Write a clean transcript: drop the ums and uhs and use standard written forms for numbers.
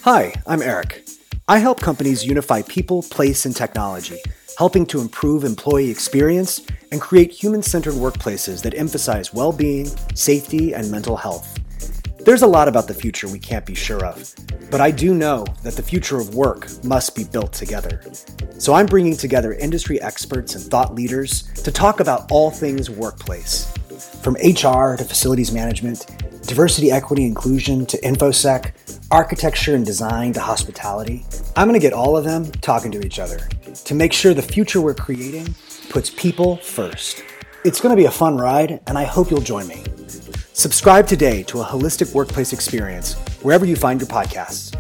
Hi, I'm Eric. I help companies unify people, place, and technology, helping to improve employee experience and create human-centered workplaces that emphasize well-being, safety, and mental health. There's a lot about the future we can't be sure of, but I do know that the future of work must be built together. So I'm bringing together industry experts and thought leaders to talk about all things workplace. From HR to facilities management, diversity, equity, inclusion to InfoSec, architecture and design to hospitality, I'm going to get all of them talking to each other to make sure the future we're creating puts people first. It's going to be a fun ride, and I hope you'll join me. Subscribe today to a holistic workplace experience wherever you find your podcasts.